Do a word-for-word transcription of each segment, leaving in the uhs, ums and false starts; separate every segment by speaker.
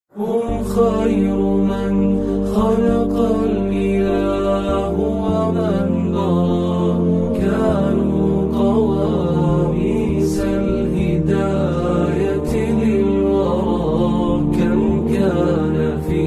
Speaker 1: هم خير من خلق الإله ومن ضرى، كانوا قواميس الهداية للورى. كم كان في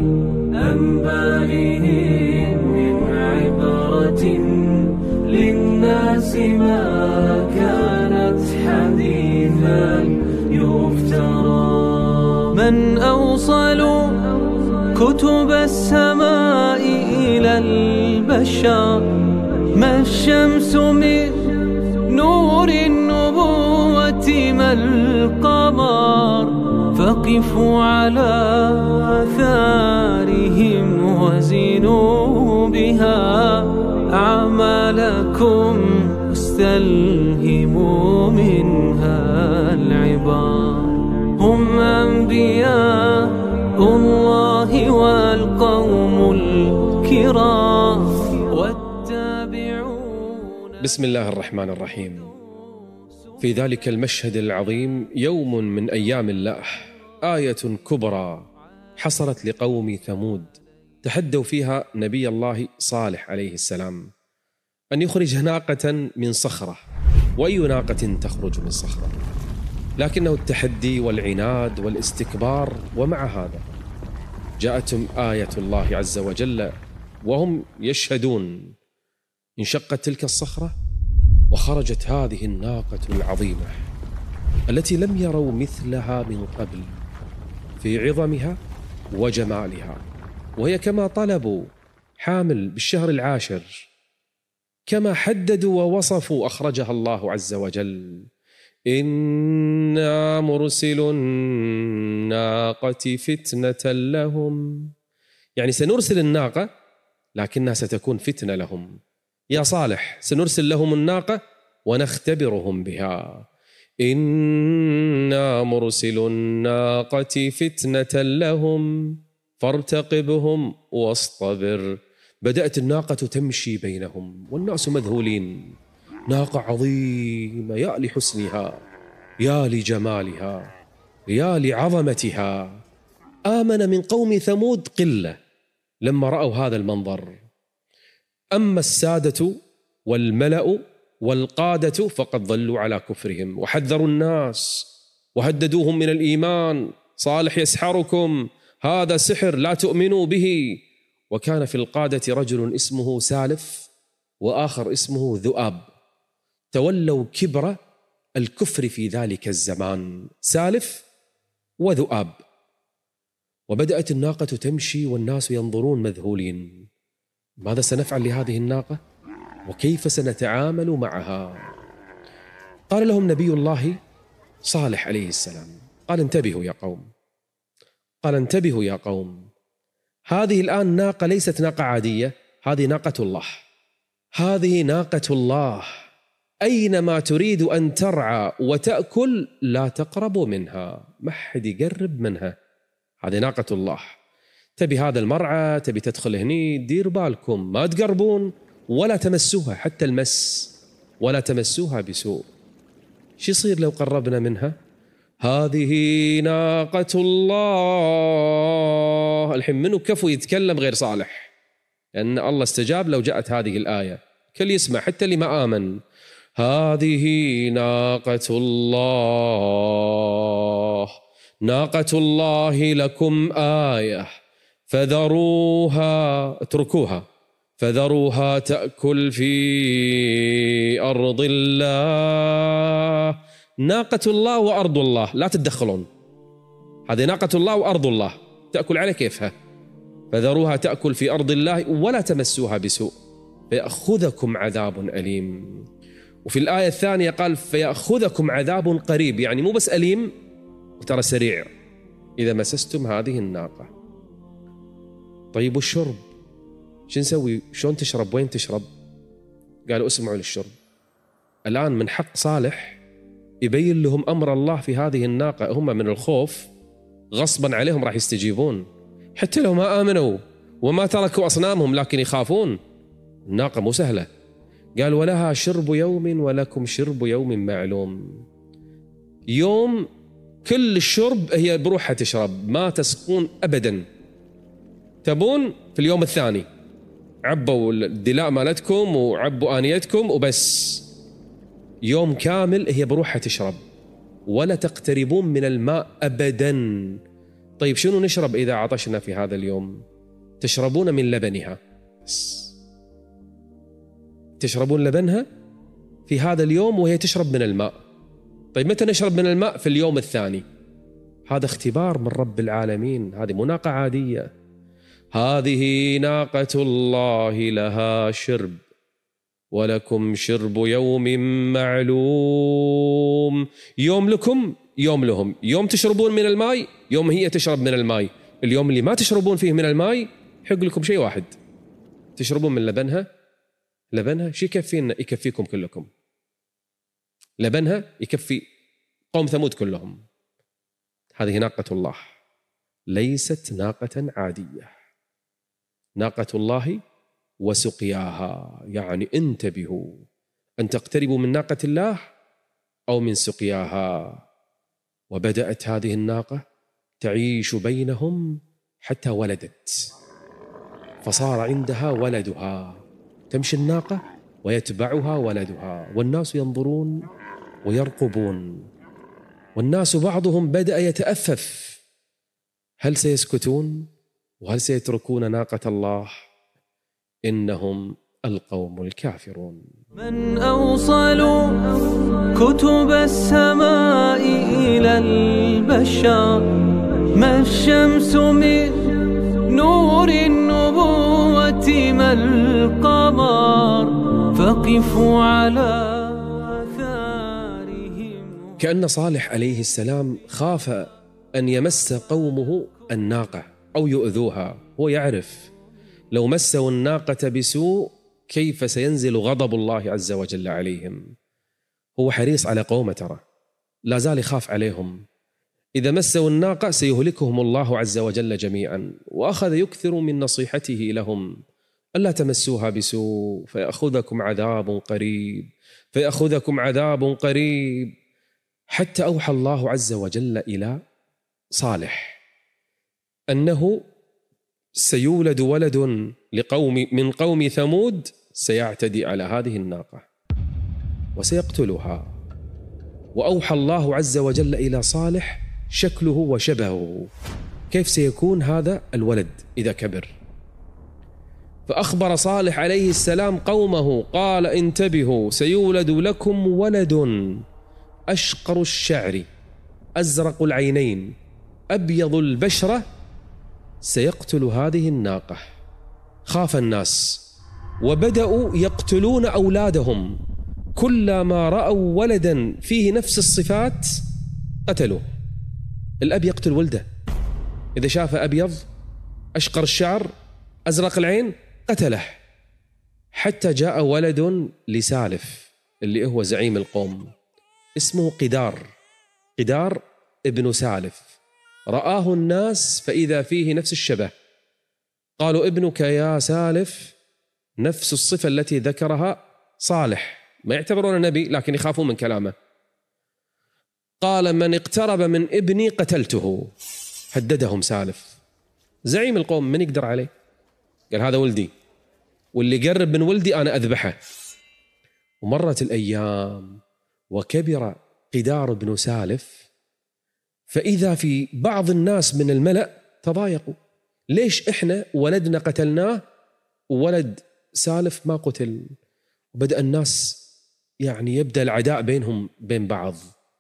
Speaker 1: أنبالهم من عبرة للناس، ما كانت حديثا يفترى. من أوصل كتب السماء إلى البشر، ما الشمس من نور النبوة، ما القمر. فقفوا على آثارهم وزنوا بها أعمالكم، واستلهموا منها العبار. هم أنبياء الله والقوم الكرام والتابعون.
Speaker 2: بسم الله الرحمن الرحيم. في ذلك المشهد العظيم يوم من أيام الله، آية كبرى حصلت لقوم ثمود، تحدوا فيها نبي الله صالح عليه السلام أن يخرج ناقة من صخرة. وأي ناقة تخرج من صخرة؟ لكنه التحدي والعناد والاستكبار. ومع هذا جاءتهم آية الله عز وجل وهم يشهدون. انشقت تلك الصخرة وخرجت هذه الناقة العظيمة التي لم يروا مثلها من قبل في عظمها وجمالها، وهي كما طلبوا حامل بالشهر العاشر، كما حددوا ووصفوا أخرجها الله عز وجل. إنا مرسل الناقة فتنة لهم، يعني سنرسل الناقة لكنها ستكون فتنة لهم. يا صالح سنرسل لهم الناقة ونختبرهم بها. إنا مرسل الناقة فتنة لهم فارتقبهم واصطبر. بدأت الناقة تمشي بينهم والناس مذهولين. ناقة عظيمة، يا لحسنها، يا لجمالها، يا لعظمتها. آمن من قوم ثمود قلة لما رأوا هذا المنظر. أما السادة والملأ والقادة فقد ظلوا على كفرهم وحذروا الناس وهددوهم من الإيمان. صالح يسحركم، هذا سحر لا تؤمنوا به. وكان في القادة رجل اسمه سالف وآخر اسمه ذؤاب، تولوا كبر الكفر في ذلك الزمان، سالف وذؤاب. وبدأت الناقة تمشي والناس ينظرون مذهولين. ماذا سنفعل لهذه الناقة؟ وكيف سنتعامل معها؟ قال لهم نبي الله صالح عليه السلام، قال انتبهوا يا قوم، قال انتبهوا يا قوم، هذه الآن ناقة ليست ناقة عادية، هذه ناقة الله، هذه ناقة الله. أينما تريد أن ترعى وتأكل لا تقرب منها، ما حد يقرب منها، هذه ناقة الله. تبي هذا المرعى، تبي تدخل هني، دير بالكم ما تقربون ولا تمسوها، حتى المس ولا تمسوها بسوء. شو يصير لو قربنا منها؟ هذه ناقة الله. الحين منو كفو يتكلم غير صالح؟ لأن الله استجاب لو جاءت هذه الآية، كل يسمع حتى اللي ما آمن. هذه ناقة الله، ناقة الله لكم آية فذروها، اتركوها، فذروها تأكل في أرض الله. ناقة الله وأرض الله لا تتدخلون، هذه ناقة الله وأرض الله تأكل على كيفها. فذروها تأكل في أرض الله ولا تمسوها بسوء فيأخذكم عذاب أليم. وفي الآية الثانية قال فيأخذكم عذاب قريب، يعني مو بس أليم وترى سريع إذا مسستم هذه الناقة. طيب والشرب شو نسوي؟ شلون تشرب؟ وين تشرب؟ قالوا اسمعوا للشرب. الآن من حق صالح يبين لهم أمر الله في هذه الناقة. هم من الخوف غصبا عليهم راح يستجيبون، حتى لو ما آمنوا وما تركوا أصنامهم لكن يخافون. الناقة مو سهلة. قال ولها شرب يوم ولكم شرب يوم معلوم. يوم كل الشرب هي بروحها تشرب، ما تسقون أبدا. تبون في اليوم الثاني عبوا الدلاء مالتكم وعبوا آنيتكم وبس، يوم كامل هي بروحها تشرب، ولا تقتربون من الماء أبدا. طيب شنو نشرب إذا عطشنا في هذا اليوم؟ تشربون من لبنها بس، تشربون لبنها في هذا اليوم وهي تشرب من الماء. طيب متى نشرب من الماء؟ في اليوم الثاني. هذا اختبار من رب العالمين، هذه مو ناقة عادية، هذه ناقة الله لها شرب ولكم شرب يوم معلوم. يوم لكم يوم لهم، يوم تشربون من الماء يوم هي تشرب من الماء. اليوم اللي ما تشربون فيه من الماء حق لكم شيء واحد، تشربون من لبنها. لبنها شي يكفينا؟ يكفيكم كلكم. لبنها يكفي قوم ثمود كلهم. هذه ناقة الله، ليست ناقة عادية، ناقة الله وسقياها. يعني انتبهوا أن تقتربوا من ناقة الله أو من سقياها. وبدأت هذه الناقة تعيش بينهم حتى ولدت، فصار عندها ولدها، تمشي الناقة ويتبعها ولدها، والناس ينظرون ويرقبون، والناس بعضهم بدأ يتأفف، هل سيسكتون وهل سيتركون ناقة الله؟ إنهم القوم الكافرون.
Speaker 1: من أوصل كتب السماء إلى البشر، ما الشمس من نور النبوة، ما القمر، فقفوا على آثارهم.
Speaker 2: كأن صالح عليه السلام خاف أن يمس قومه الناقة أو يؤذوها. هو يعرف لو مسوا الناقة بسوء كيف سينزل غضب الله عز وجل عليهم. هو حريص على قومه، ترى لا زال يخاف عليهم. إذا مسوا الناقة سيهلكهم الله عز وجل جميعا. وأخذ يكثر من نصيحته لهم: ألا تمسوها بسوء فيأخذكم عذاب قريب، فيأخذكم عذاب قريب. حتى أوحى الله عز وجل إلى صالح أنه سيولد ولد لقوم من قوم ثمود سيعتدي على هذه الناقة وسيقتلها. وأوحى الله عز وجل إلى صالح شكله وشبهه، كيف سيكون هذا الولد إذا كبر. فأخبر صالح عليه السلام قومه قال: انتبهوا، سيولد لكم ولد أشقر الشعر أزرق العينين أبيض البشرة، سيقتل هذه الناقة. خاف الناس وبدأوا يقتلون أولادهم، كلما رأوا ولدا فيه نفس الصفات قتلوه. الأب يقتل ولده، إذا شاف أبيض أشقر الشعر أزرق العين قتله. حتى جاء ولد لسالف اللي هو زعيم القوم، اسمه قدار، قدار ابن سالف. رآه الناس فإذا فيه نفس الشبه، قالوا: ابنك يا سالف نفس الصفة التي ذكرها صالح. ما يعتبرون نبي لكن يخافون من كلامه. قال: من اقترب من ابني قتلته. هددهم سالف زعيم القوم، من يقدر عليه؟ قال: هذا ولدي، واللي قرب من ولدي أنا أذبحه. ومرت الأيام وكبر قدار بن سالف، فإذا في بعض الناس من الملأ تضايقوا: ليش إحنا ولدنا قتلناه وولد سالف ما قتل؟ وبدأ الناس يعني يبدأ العداء بينهم بين بعض.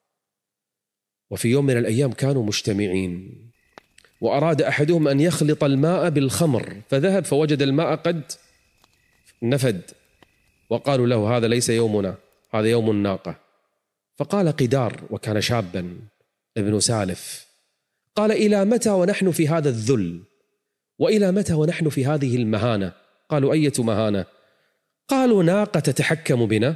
Speaker 2: وفي يوم من الأيام كانوا مجتمعين، وأراد أحدهم أن يخلط الماء بالخمر، فذهب فوجد الماء قد نفد، وقالوا له: هذا ليس يومنا، هذا يوم الناقة. فقال قدار، وكان شابا ابن سالف، قال: إلى متى ونحن في هذا الذل؟ وإلى متى ونحن في هذه المهانة؟ قالوا: أية مهانة؟ قالوا: ناقة تتحكم بنا،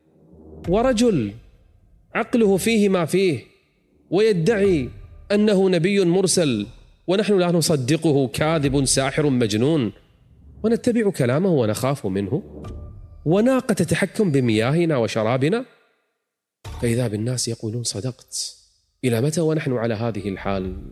Speaker 2: ورجل عقله فيه ما فيه، ويدعي أنه نبي مرسل، ونحن لا نصدقه، كاذب ساحر مجنون، ونتبع كلامه ونخاف منه، وناقة تتحكم بمياهنا وشرابنا. فإذا بالناس يقولون: صدقت، إلى متى ونحن على هذه الحال؟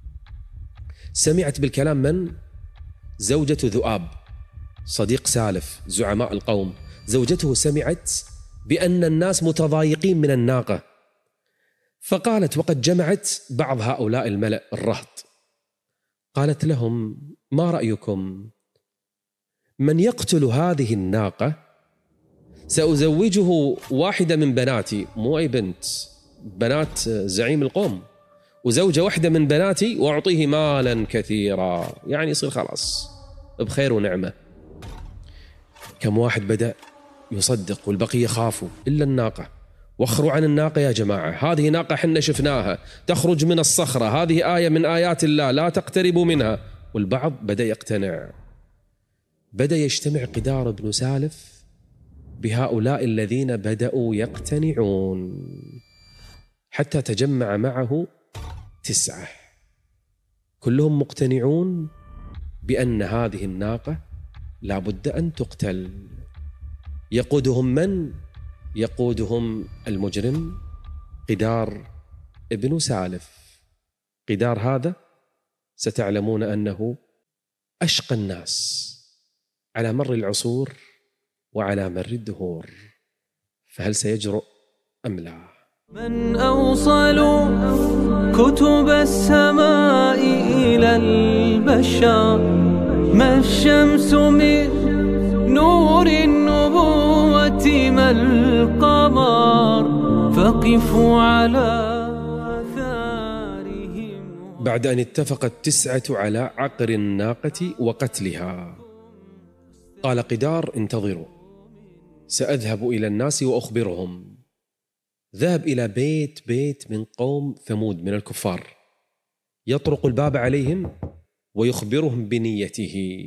Speaker 2: سمعت بالكلام من؟ زوجة ذؤاب صديق سالف زعماء القوم، زوجته سمعت بأن الناس متضايقين من الناقة، فقالت وقد جمعت بعض هؤلاء الملأ الرهط، قالت لهم ما رأيكم؟ من يقتل هذه الناقة سأزوجه واحدة من بناتي، مو أي بنت، بنات زعيم القوم، وزوجة واحدة من بناتي وأعطيه مالا كثيرا، يعني يصير خلاص بخير ونعمة. كم واحد بدأ يصدق والبقية خافوا إلا الناقة. وخروا عن الناقة يا جماعة، هذه ناقة حنا شفناها تخرج من الصخرة، هذه آية من آيات الله لا تقتربوا منها. والبعض بدأ يقتنع، بدأ يجتمع قدار بن سالف بهؤلاء الذين بدأوا يقتنعون، حتى تجمع معه تسعة كلهم مقتنعون بأن هذه الناقة لا بد أن تقتل. يقودهم من؟ يقودهم المجرم قدار ابن سالف. قدار هذا ستعلمون أنه أشقى الناس على مر العصور وعلى مر الدهور، فهل سيجرؤ أم لا؟
Speaker 1: من أوصل كتب السماء إلى البشر، ما الشمس من نور النبوة ما القمر، فقفوا على آثارهم.
Speaker 2: بعد أن اتفق التسعة على عقر الناقة وقتلها، قال قدار انتظروا سأذهب إلى الناس وأخبرهم. ذهب إلى بيت بيت من قوم ثمود من الكفار، يطرق الباب عليهم ويخبرهم بنيته،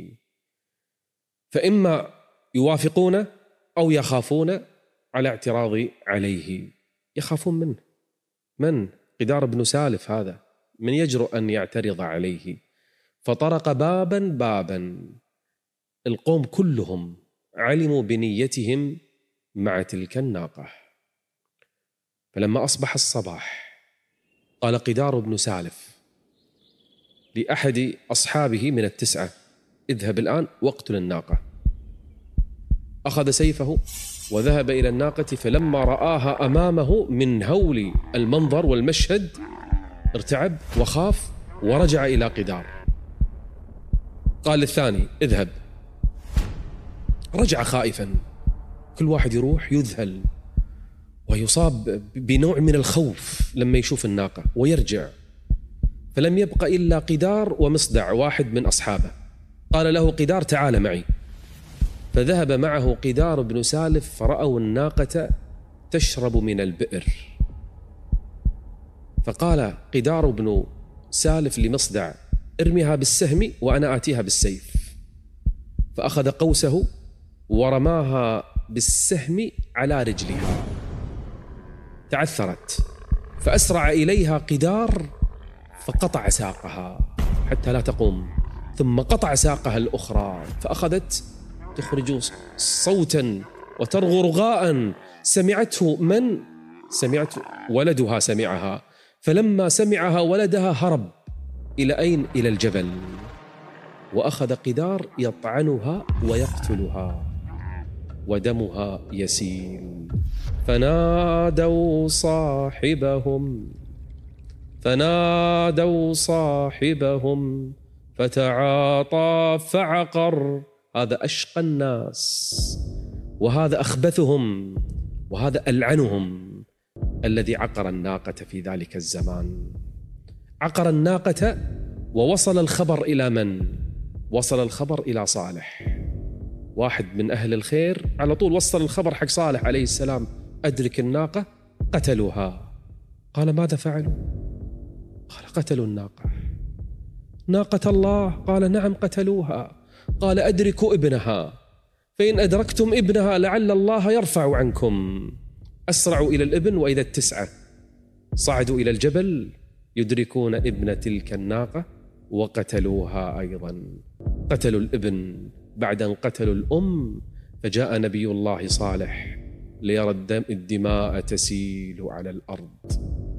Speaker 2: فإما يوافقون أو يخافون على اعتراض عليه. يخافون منه، من؟ قدار بن سالف، هذا من يجرؤ أن يعترض عليه. فطرق بابا بابا، القوم كلهم علموا بنيتهم مع تلك الناقة. فلما أصبح الصباح قال قدار بن سالف لأحد أصحابه من التسعة اذهب الآن واقتل الناقة. أخذ سيفه وذهب إلى الناقة، فلما رآها أمامه من هول المنظر والمشهد ارتعب وخاف ورجع إلى قدار. قال للثاني اذهب، رجع خائفا. كل واحد يروح يذهل ويصاب بنوع من الخوف لما يشوف الناقة ويرجع، فلم يبق إلا قدار ومصدع واحد من أصحابه. قال له قدار تعال معي، فذهب معه قدار بن سالف، فرأوا الناقة تشرب من البئر. فقال قدار بن سالف لمصدع ارميها بالسهم وأنا آتيها بالسيف، فأخذ قوسه ورماها بالسهم على رجلها، تعثرت، فأسرع إليها قدار فقطع ساقها حتى لا تقوم، ثم قطع ساقها الأخرى، فأخذت تخرج صوتا وترغو رغاء. سمعته من؟ سمعت ولدها، سمعها، فلما سمعها ولدها هرب إلى أين؟ إلى الجبل، وأخذ قدار يطعنها ويقتلها ودمها يسيل. فنادوا صاحبهم فنادوا صاحبهم فتعاطى فعقر. هذا أشقى الناس، وهذا أخبثهم، وهذا ألعنهم، الذي عقر الناقة في ذلك الزمان. عقر الناقة ووصل الخبر إلى من؟ وصل الخبر إلى صالح، واحد من أهل الخير، على طول وصل الخبر حق صالح عليه السلام، أدرك الناقة قتلوها. قال ماذا فعلوا؟ قال قتلوا الناقة. ناقة الله؟ قال نعم قتلوها. قال أدركوا ابنها، فإن أدركتم ابنها لعل الله يرفع عنكم. أسرعوا إلى الابن، وإذا التسعة صعدوا إلى الجبل يدركون ابن تلك الناقة وقتلوها أيضا. قتلوا الابن بعد أن قتلوا الأم، فجاء نبي الله صالح ليرى الدماء تسيل على الأرض.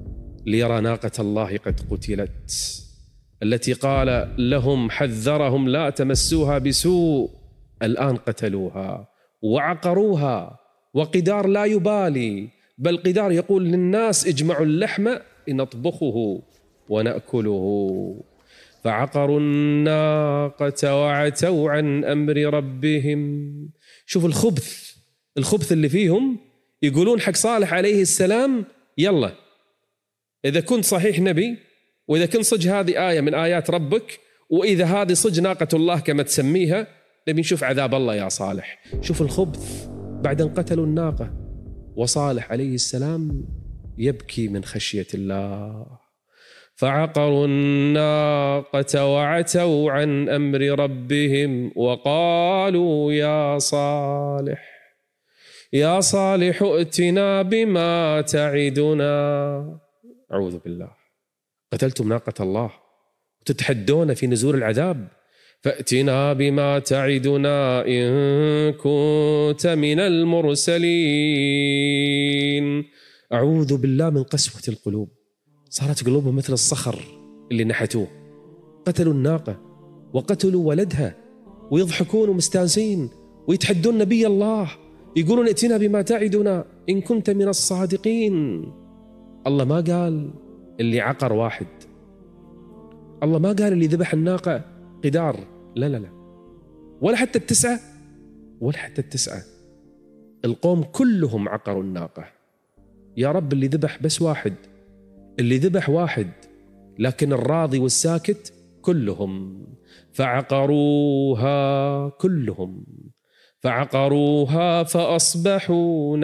Speaker 2: ليرى ناقة الله قد قتلت، التي قال لهم حذرهم لا تمسوها بسوء، الآن قتلوها وعقروها. وقدار لا يبالي، بل قدار يقول للناس اجمعوا اللحم نطبخه ونأكله. فعقروا الناقة وعتوا عن أمر ربهم. شوف الخبث، الخبث اللي فيهم. يقولون حق صالح عليه السلام يلا إذا كنت صحيح نبي، وإذا كنت صج هذه آية من آيات ربك، وإذا هذه صج ناقة الله كما تسميها، نبي نشوف عذاب الله يا صالح. شوف الخبث بعد أن قتلوا الناقة، وصالح عليه السلام يبكي من خشية الله. فعقروا الناقة وعتوا عن أمر ربهم وقالوا يا صالح يا صالح ائتنا بما تعدنا. أعوذ بالله، قتلتم ناقة الله وتتحدون في نزول العذاب، فأتنا بما تعدنا إن كنت من المرسلين. أعوذ بالله من قسوة القلوب، صارت قلوبهم مثل الصخر اللي نحتوه. قتلوا الناقة وقتلوا ولدها ويضحكون ومستانسين ويتحدون نبي الله، يقولون ائتنا بما تعدنا إن كنت من الصادقين. الله ما قال اللي عقر واحد، الله ما قال اللي ذبح الناقة قدار، لا لا لا، ولا حتى التسعة، ولا حتى التسعة. القوم كلهم عقروا الناقة. يا رب اللي ذبح بس واحد، اللي ذبح واحد، لكن الراضي والساكت كلهم. فعقروها كلهم فعقروها فأصبحوا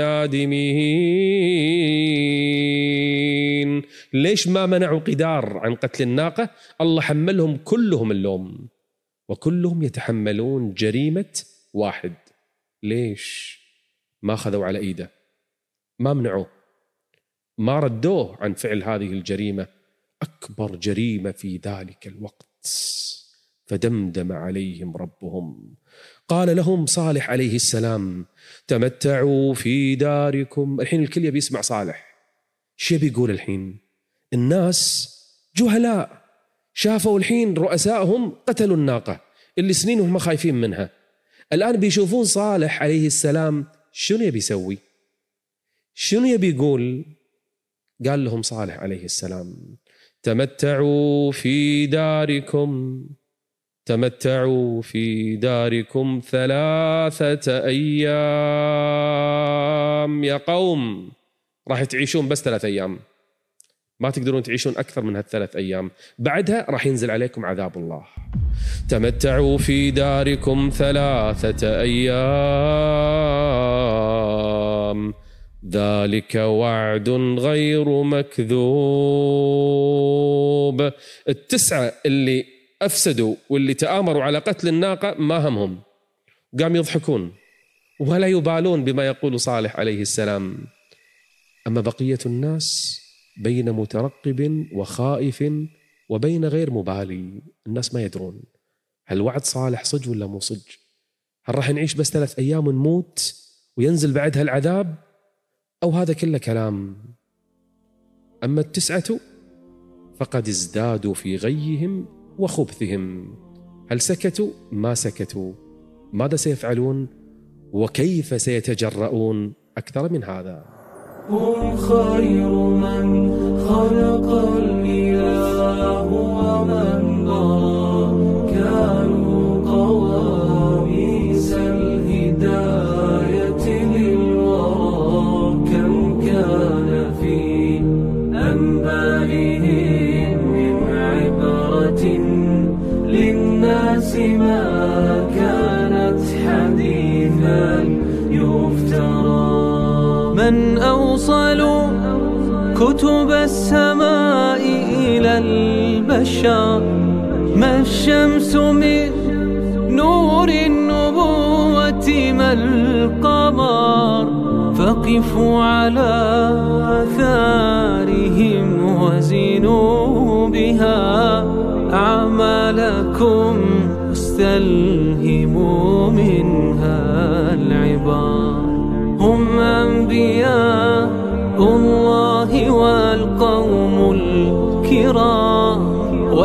Speaker 2: نادمين. ليش ما منعوا قدار عن قتل الناقة؟ الله حملهم كلهم اللوم، وكلهم يتحملون جريمة واحد. ليش ما أخذوا على إيده، ما منعوه، ما ردوه عن فعل هذه الجريمة، أكبر جريمة في ذلك الوقت؟ فدمدم عليهم ربهم. قال لهم صالح عليه السلام تمتعوا في داركم. الحين الكل يبي يسمع صالح شو بيقول. الحين الناس جهلاء، شافوا الحين رؤسائهم قتلوا الناقة اللي سنين وهم خايفين منها، الآن بيشوفون صالح عليه السلام شنو يبي يسوي، شنو يبي يقول. قال لهم صالح عليه السلام تمتعوا في داركم تمتعوا في داركم ثلاثة أيام. يا قوم راح تعيشون بس ثلاث أيام، ما تقدرون تعيشون أكثر من هالثلاث أيام، بعدها راح ينزل عليكم عذاب الله. تمتعوا في داركم ثلاثة أيام ذلك وعد غير مكذوب. التسعة اللي أفسدوا واللي تآمروا على قتل الناقة ما همهم، قام يضحكون ولا يبالون بما يقول صالح عليه السلام. أما بقية الناس بين مترقب وخائف وبين غير مبالي. الناس ما يدرون هل وعد صالح صج ولا مو صج، هل راح نعيش بس ثلاث أيام ونموت وينزل بعدها العذاب، أو هذا كله كلام. أما التسعة فقد ازدادوا في غيهم وخبثهم. هل سكتوا؟ ما سكتوا. ماذا سيفعلون وكيف سيتجرؤون أكثر من هذا؟
Speaker 1: هم خير من خلق الإله ومن ضرى، كانوا قواميس الهداية للورى. كم كان في أنبائهم من عبرة للناس، ما كانت حديثا يفترى. من أوصل كتب السماء إلى البشر، ما الشمس من نور النبوة ما القمر. فقفوا على آثارهم وزنوا بها أعمالكم، استلهموا منها العبار. هم أنبياء الله والقوم الكرام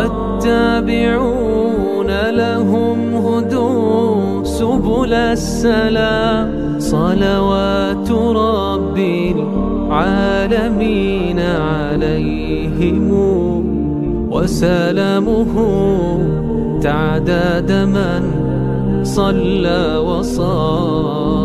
Speaker 1: والتابعون لهم هدوا سبل السلام. صلوات رب العالمين عليهم وسلامه تعداد من صلى وصام.